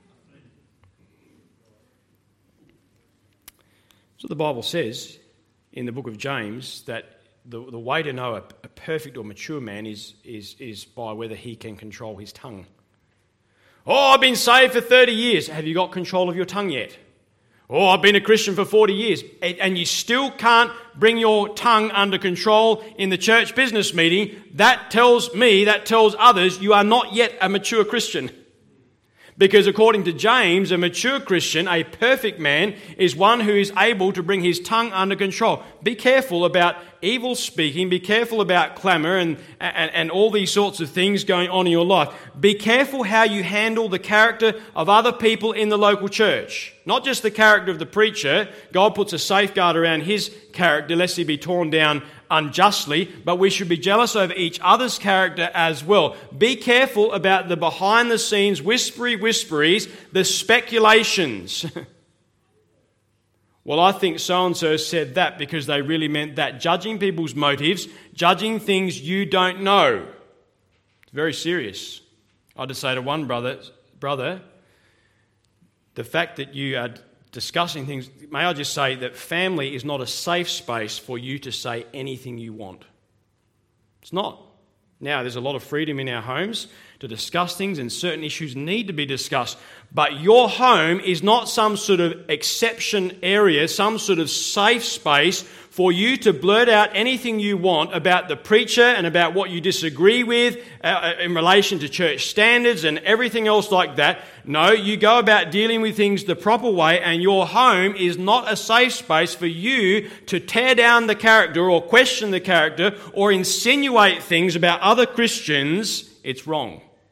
So the Bible says in the book of James that the, the way to know a, a perfect or mature man is, is, is by whether he can control his tongue. Oh, I've been saved for thirty years. Have you got control of your tongue yet? Oh, I've been a Christian for forty years. And you still can't bring your tongue under control in the church business meeting. That tells me, that tells others, you are not yet a mature Christian. Because according to James, a mature Christian, a perfect man, is one who is able to bring his tongue under control. Be careful about evil speaking. Be careful about clamour and, and, and all these sorts of things going on in your life. Be careful how you handle the character of other people in the local church. Not just the character of the preacher. God puts a safeguard around his character lest he be torn down unjustly, but we should be jealous over each other's character as well. Be careful about the behind-the-scenes whispery whisperies, the speculations. Well, I think so-and-so said that because they really meant that. Judging people's motives, judging things you don't know. It's very serious. I just say to one brother, brother, the fact that you are discussing things, may I just say that family is not a safe space for you to say anything you want. It's not. Now, there's a lot of freedom in our homes to discuss things, and certain issues need to be discussed. But your home is not some sort of exception area, some sort of safe space for you to blurt out anything you want about the preacher and about what you disagree with uh, in relation to church standards and everything else like that. No, you go about dealing with things the proper way, and your home is not a safe space for you to tear down the character or question the character or insinuate things about other Christians. It's wrong.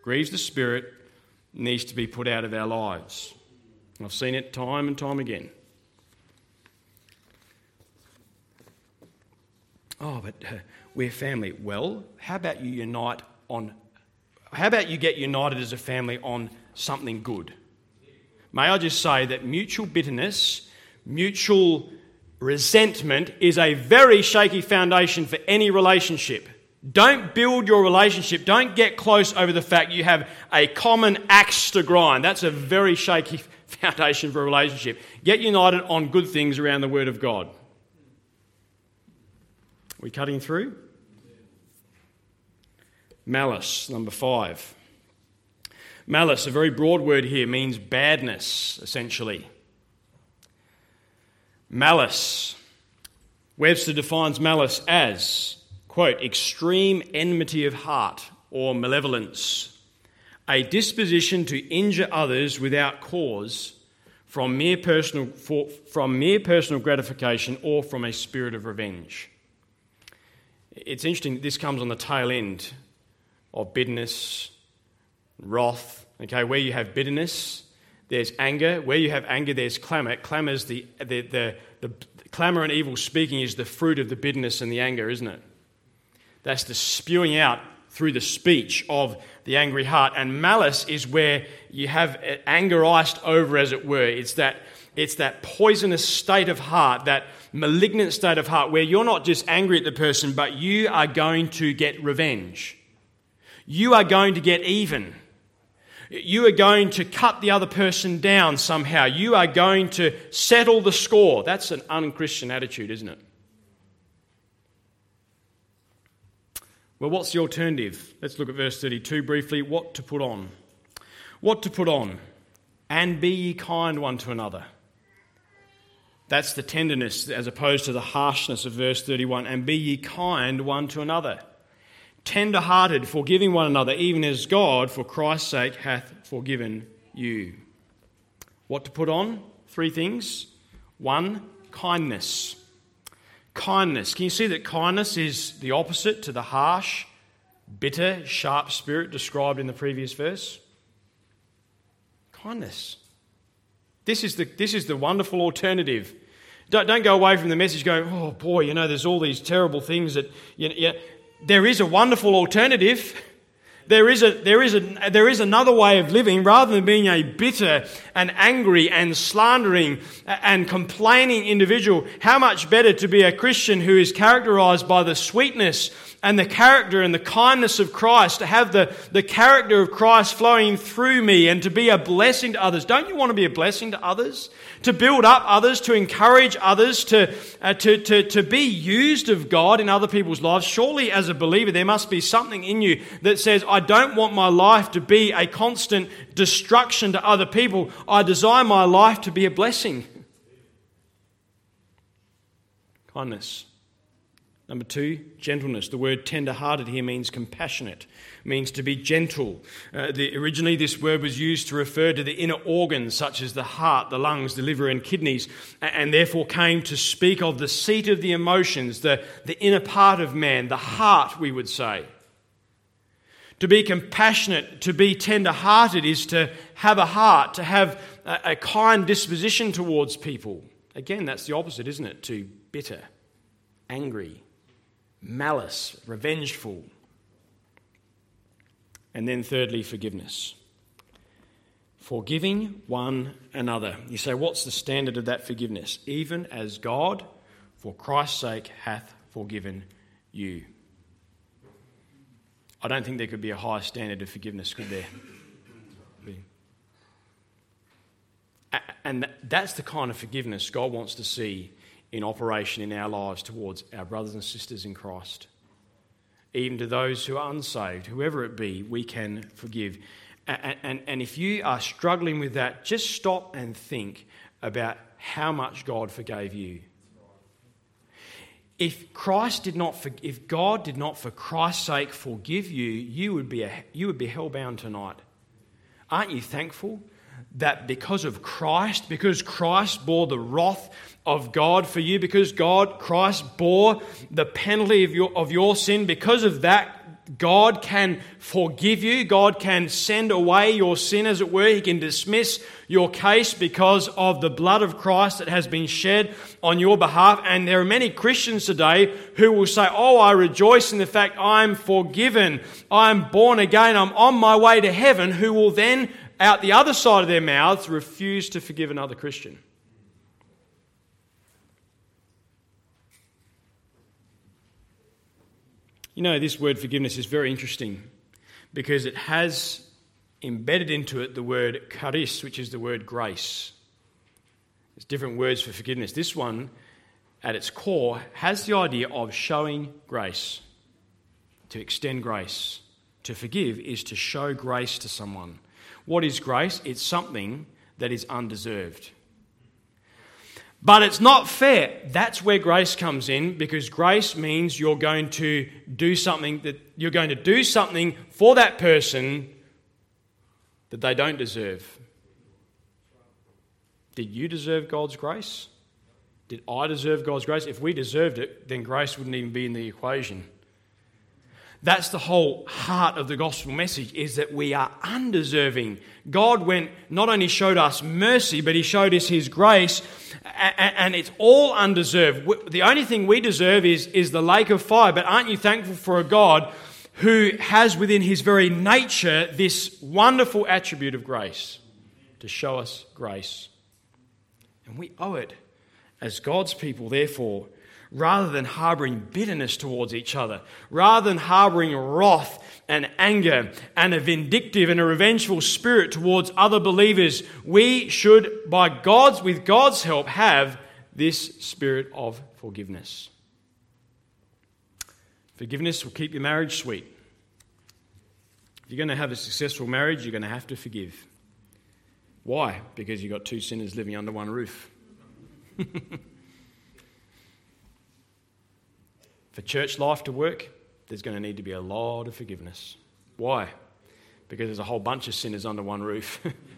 grieves the Spirit, needs to be put out of our lives. I've seen it time and time again. Oh, but uh, we're family. Well, how about you unite on, how about you get united as a family on something good? May I just say that mutual bitterness, mutual resentment is a very shaky foundation for any relationship. Don't build your relationship, don't get close over the fact you have a common axe to grind. That's a very shaky foundation for a relationship. Get united on good things around the Word of God. Are we cutting through? Malice, number five. Malice, a very broad word here, means badness, essentially. Malice. Webster defines malice as, quote, extreme enmity of heart or malevolence, a disposition to injure others without cause from mere personal, for, from mere personal gratification or from a spirit of revenge. It's interesting that this comes on the tail end of bitterness, wrath. Okay, where you have bitterness, there's anger. Where you have anger, there's clamour. Clamour is the, the, the, the clamour and evil speaking is the fruit of the bitterness and the anger, isn't it? That's the spewing out through the speech of the angry heart. And malice is where you have anger iced over, as it were. It's that, it's that poisonous state of heart, that malignant state of heart, where you're not just angry at the person, but you are going to get revenge. You are going to get even. You are going to cut the other person down somehow. You are going to settle the score. That's an un-Christian attitude, isn't it? Well, what's the alternative? Let's look at verse thirty-two briefly. What to put on? What to put on? And be ye kind one to another. That's the tenderness as opposed to the harshness of verse thirty-one. And be ye kind one to another. Tender-hearted, forgiving one another, even as God, for Christ's sake, hath forgiven you. What to put on? Three things. One, kindness. Kindness. Can you see that kindness is the opposite to the harsh, bitter, sharp spirit described in the previous verse? Kindness. This is the, this is the wonderful alternative. Don't, don't go away from the message going, oh boy, you know, there's all these terrible things that... You know, yeah. There is a wonderful alternative. There is a there is a there is another way of living. Rather than being a bitter and angry and slandering and complaining individual, how much better to be a Christian who is characterized by the sweetness and the character and the kindness of Christ, to have the, the character of Christ flowing through me and to be a blessing to others. Don't you want to be a blessing to others? To build up others, to encourage others, to, uh, to, to, to be used of God in other people's lives? Surely as a believer there must be something in you that says, I don't want my life to be a constant destruction to other people. I desire my life to be a blessing. Kindness. Number two, gentleness. The word tender-hearted here means compassionate, means to be gentle. Uh, the, originally this word was used to refer to the inner organs such as the heart, the lungs, the liver and kidneys, and, and therefore came to speak of the seat of the emotions, the, the inner part of man, the heart, we would say. To be compassionate, to be tender-hearted is to have a heart, to have a, a kind disposition towards people. Again, that's the opposite, isn't it? To bitter, angry, malice, revengeful. And then thirdly, forgiveness. Forgiving one another. You say, what's the standard of that forgiveness? Even as God, for Christ's sake, hath forgiven you. I don't think there could be a higher standard of forgiveness, could there? And that's the kind of forgiveness God wants to see in operation in our lives towards our brothers and sisters in Christ. Even to those who are unsaved, whoever it be, we can forgive. And, and, and if you are struggling with that, just stop and think about how much God forgave you. If Christ did not, if God did not for Christ's sake forgive you, you would be a, you would be hellbound tonight. Aren't you thankful that because of Christ, because Christ bore the wrath of God for you, because God, Christ bore the penalty of your of your sin, because of that, God can forgive you. God can send away your sin, as it were. He can dismiss your case because of the blood of Christ that has been shed on your behalf. And there are many Christians today who will say, oh, I rejoice in the fact I'm forgiven. I'm born again. I'm on my way to heaven, who will then, out the other side of their mouths, refuse to forgive another Christian. You know, this word forgiveness is very interesting because it has embedded into it the word charis, which is the word grace. There's different words for forgiveness. This one, at its core, has the idea of showing grace, to extend grace. To forgive is to show grace to someone. What is grace? It's something that is undeserved. But it's not fair. That's where grace comes in, because grace means you're going to do something that you're going to do something for that person that they don't deserve. Did you deserve God's grace? Did I deserve God's grace? If we deserved it, then grace wouldn't even be in the equation. That's the whole heart of the gospel message, is that we are undeserving. God went, not only showed us mercy, but he showed us his grace, and it's all undeserved. The only thing we deserve is, is the lake of fire. But aren't you thankful for a God who has within his very nature this wonderful attribute of grace, to show us grace? And we owe it as God's people, therefore, rather than harbouring bitterness towards each other, rather than harbouring wrath and anger and a vindictive and a revengeful spirit towards other believers, we should, by God's, with God's help, have this spirit of forgiveness. Forgiveness will keep your marriage sweet. If you're going to have a successful marriage, you're going to have to forgive. Why? Because you've got two sinners living under one roof. For church life to work, there's going to need to be a lot of forgiveness. Why? Because there's a whole bunch of sinners under one roof.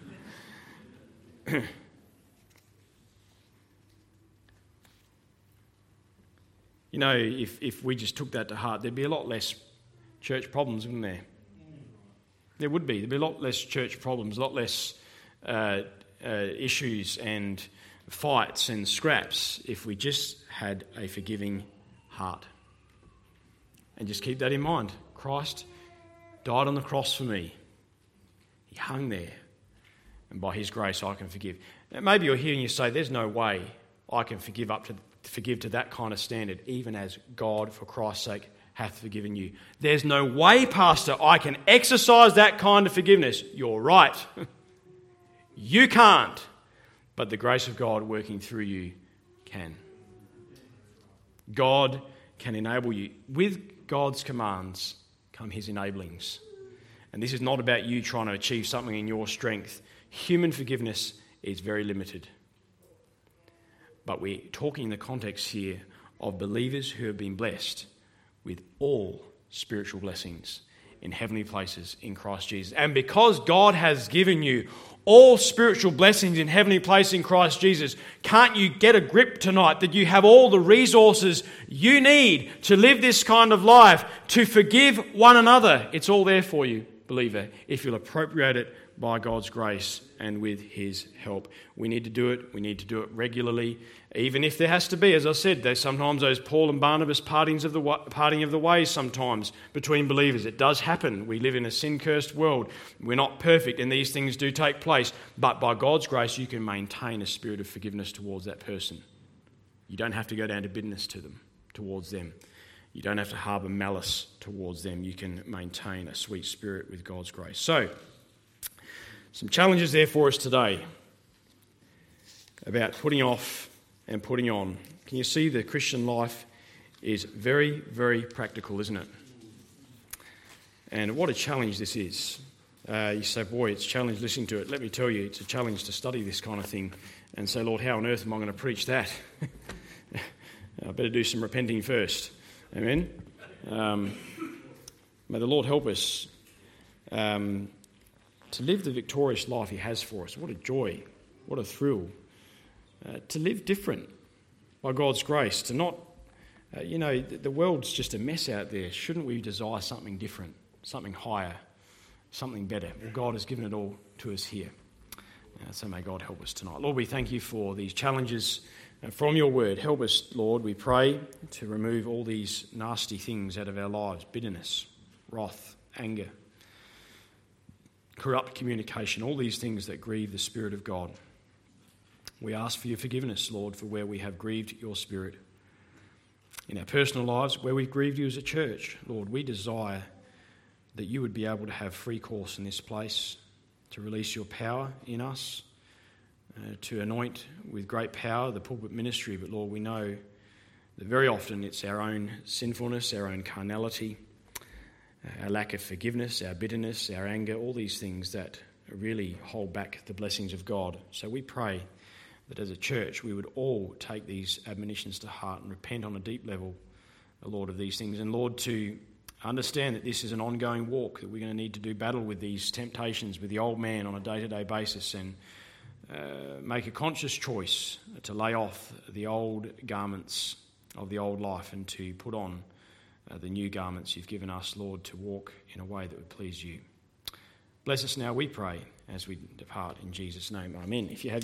You know, if, if we just took that to heart, there'd be a lot less church problems, wouldn't there? There would be. There'd be a lot less church problems, a lot less uh, uh, issues and fights and scraps if we just had a forgiving heart. And just keep that in mind. Christ died on the cross for me. He hung there. And by his grace I can forgive. Now, maybe you're hearing you say, there's no way I can forgive up to forgive to that kind of standard, even as God, for Christ's sake, hath forgiven you. There's no way, Pastor, I can exercise that kind of forgiveness. You're right. You can't. But the grace of God working through you can. God can enable you. With God's commands come his enablings. And this is not about you trying to achieve something in your strength. Human forgiveness is very limited. But we're talking in the context here of believers who have been blessed with all spiritual blessings in heavenly places in Christ Jesus. And because God has given you all spiritual blessings in heavenly places in Christ Jesus, can't you get a grip tonight that you have all the resources you need to live this kind of life, to forgive one another? It's all there for you, believer, if you'll appropriate it by God's grace and with his help. We need to do it. We need to do it regularly, even if there has to be, as I said, there's sometimes those Paul and Barnabas partings of the parting of the ways sometimes between believers. It does happen. We live in a sin-cursed world. We're not perfect, and these things do take place. But by God's grace, you can maintain a spirit of forgiveness towards that person. You don't have to go down to bitterness to them, towards them. You don't have to harbour malice towards them. You can maintain a sweet spirit with God's grace. So, some challenges there for us today about putting off and putting on. Can you see the Christian life is very, very practical, isn't it? And what a challenge this is. Uh, you say, boy, it's a challenge listening to it. Let me tell you, it's a challenge to study this kind of thing and say, Lord, how on earth am I going to preach that? I better do some repenting first. Amen? Um, may the Lord help us um, to live the victorious life he has for us. What a joy, what a thrill. Uh, to live different by God's grace, to not Uh, you know, the, the world's just a mess out there. Shouldn't we desire something different, something higher, something better? Well, God has given it all to us here. Uh, so may God help us tonight. Lord, we thank you for these challenges uh, from your word. Help us, Lord, we pray, to remove all these nasty things out of our lives: bitterness, wrath, anger, corrupt communication, all these things that grieve the Spirit of God. We ask for your forgiveness, Lord, for where we have grieved your Spirit. In our personal lives, where we've grieved you as a church, Lord, we desire that you would be able to have free course in this place, to release your power in us, uh, to anoint with great power the pulpit ministry. But Lord, we know that very often it's our own sinfulness, our own carnality, our lack of forgiveness, our bitterness, our anger, all these things that really hold back the blessings of God. So we pray that as a church we would all take these admonitions to heart and repent on a deep level, Lord, of these things. And Lord, to understand that this is an ongoing walk, that we're going to need to do battle with these temptations, with the old man on a day-to-day basis, and uh, make a conscious choice to lay off the old garments of the old life and to put on uh, the new garments you've given us, Lord, to walk in a way that would please you. Bless us now, we pray, as we depart in Jesus' name. Amen. If you have